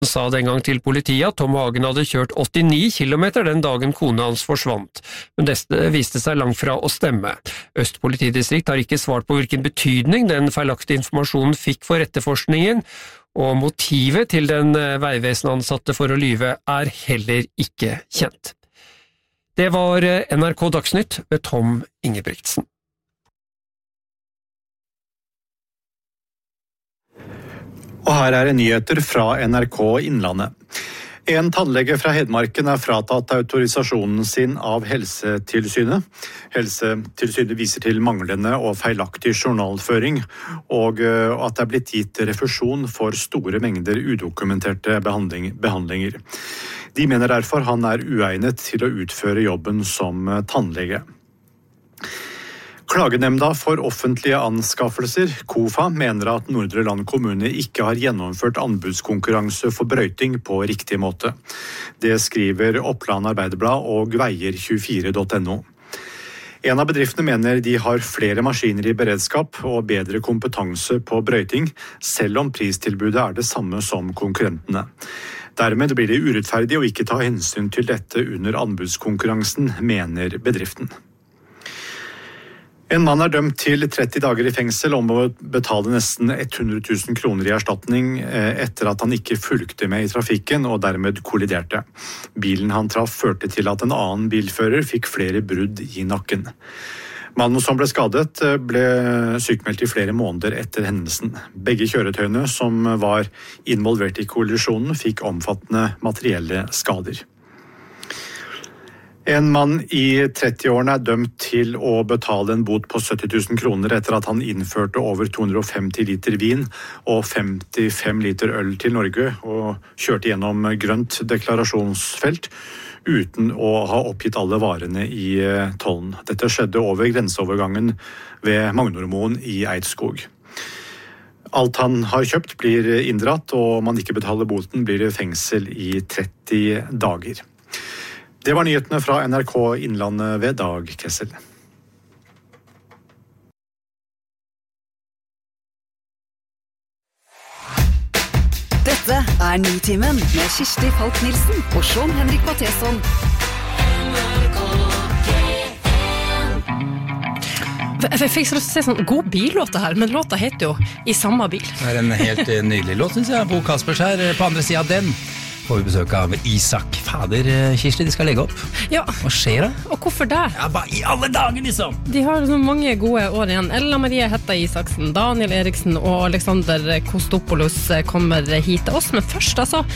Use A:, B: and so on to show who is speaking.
A: sa den gang til politiet at Tom Hagen hadde kjørt 89 kilometer den dagen kona hans forsvant, men dette viste seg langt fra å stemme. Øst politidistrikt har ikke svart på hvilken betydning den feilaktige informasjonen fikk for etterforskningen, og motivet til den veivesenansatte for å lyve er heller ikke kjent. Det var NRK Dagsnytt ved Tom Ingebrigtsen.
B: Og her er nyheter fra NRK Innlandet. En tannlege fra Hedmarken er fratatt autorisasjonen sin av Helsetilsynet. Helsetilsynet viser til manglende og feilaktig journalføring, og at det er blitt gitt refusjon for store mengder udokumenterte behandlinger. De mener derfor han er uegnet til å utføre jobben som tannlege. Klagenemnda for offentlige anskaffelser, KOFA, mener at Nordre Land kommune ikke har gjennomført anbudskonkurranse for brøyting på riktig måte. Det skriver Oppland Arbeiderblad og veier24.no. En av bedriftene mener de har flere maskiner i beredskap og bedre kompetanse på brøyting, selv om pristilbudet er det samme som konkurrentene. Dermed blir det urettferdig å ikke ta hensyn til dette under anbudskonkurransen, mener bedriften. En mann er dømt til 30 dager i fengsel om å betale nesten 100 000 kroner i erstatning etter at han ikke fulgte med i trafikken og dermed kolliderte. Bilen han traff førte til at en annen bilfører fikk flere brudd i nakken. Mannen som ble skadet ble sykmeldt i flere måneder etter hendelsen. Begge kjøretøyene som var involvert i kollisjonen fikk omfattende materielle skader. En mann i 30-årene er dømt til å betale en bot på 70 000 kroner etter at han innførte over 250 liter vin og 55 liter øl til Norge og kjørte gjennom grønt deklarasjonsfelt uten å ha oppgitt alle varene i tollen. Dette skjedde over grenseovergangen ved Magnormoen i Eidskog. Alt han har kjøpt blir inndratt, og om han ikke betaler boten blir det fengsel i 30 dager. Det var nyhetene fra NRK Innlandet ved Dag Kessel.
C: Dette er Nitimen med Kirsti Falk Nielsen og Sean Henrik Matheson.
D: Jeg fikk så lyst til å se sånn god billåte her, men låta heter jo I samme bil.
E: Det er en helt nydelig låt, synes jeg. Bo Kaspers her, på andre siden av den får vi besøk av Isak. Fader, Kirsti, de skal legge opp.
D: Ja.
E: Hva skjer da?
D: Og hvorfor det?
E: Ja, bare I alle dager, liksom!
D: De har så mange gode år igjen. Ella Marie Hetta Isaksen, Daniel Eriksen og Alexander Kostopoulos kommer hit til oss. Men først, altså,